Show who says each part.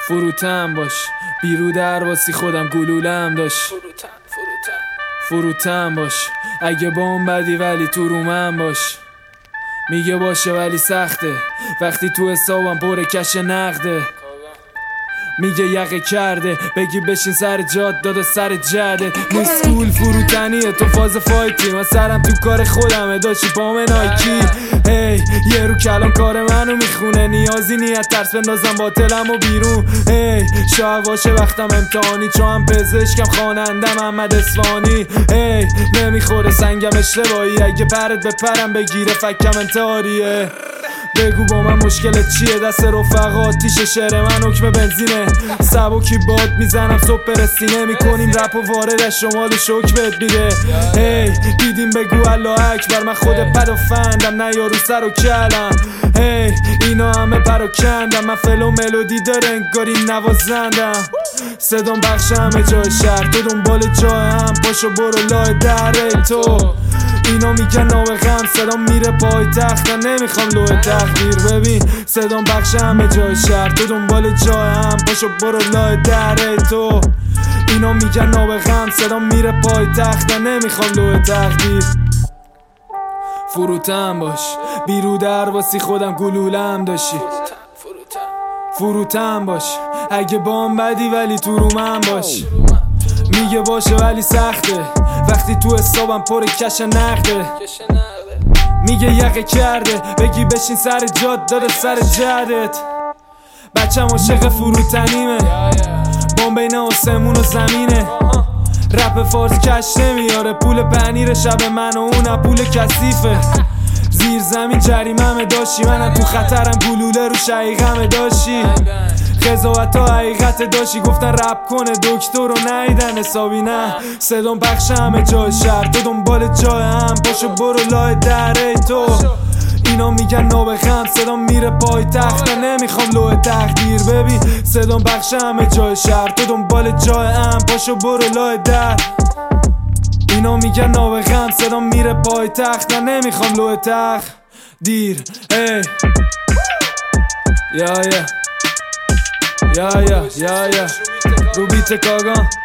Speaker 1: فروتن باش بیرو در واسی خودم گلولم داشت. فروتن باش اگه بام بدی ولی تو رو من باش. میگه باشه ولی سخته وقتی تو حسابم پر کش نقده. میگه یقه کرده بگی بشین سر جاد داده سر جده. مسئول فروتنیه تو فاز فایتی من سرم تو کار خودمه داشتی پام نایکی. هی یه رو کلام کار منو میخونه نیازی نیت ترس بندازم باطلم و بیرون. هی شاید باشه وقتم امتحانی چون هم پزشکم خواننده محمد اصفهانی. هی نمیخوره سنگم اشتباهی اگه پرت به پرم بگیره فکم انتحاریه. بگو با من مشکلت چیه دست رفقات تیشه شعر من حکم بنزینه. سبکی باد میزنم صبح برسینه میکنیم رپ و وارد شمال شوک بهت میده. هی دیدیم بگو الله اکبر من خود پدافندم نه یارو سر و کلم. هی اینا همه پراکندم من فل و ملودی داره انگاری نوازندم. صدام بخش همه جای شهر تو دنبال جای هم پاشو برو لای دره تو. اینا میگن نابغم صدام میره پای تخت نمیخوام لوح تقدیر. ببین صدام بخش همه جای شهر تو دنبال جای هم پاشو برو لای دره تو. اینا میگن نابغم صدام میره پای تخت نمیخوام لوح تقدیر. فروتن باش بیرو در واسی خودم گلولم داشتی. فروتن باش اگه بام بدی ولی تو رو من باش. میگه باشه ولی سخته وقتی تو حسابم پر کش نقده. میگه یقه کرده بگی بشین سر جاد داده سر جدت. بچم عاشق فروتنیمه بام بین آسمون و زمینه. رپ فارس کش نمیاره پول پنیر شب من و اونم پول کثیفه. زیر زمین جریمه داشتی منم تو خطرم گلوله رو شقیقم داشتی. قضاوت ها حقیقت داشتی گفتن رپ کنه دکتر رو نیدن حسابی نه. صدام بخش همه جای شهر تو دنبال جای هم پاشو برو لای دره تو. اینا میگن نابغم صدام میره پای تخت نمیخوام لوح تقدیر. ببین صدام بخش همه جای شهر تو دنبال جای هم پاشو برو لای در. اینا میگن نابغم صدام میره پای تخت نمیخوام لوح تقدیر. ای یا یا یا یا یا یا رو بیت کاغان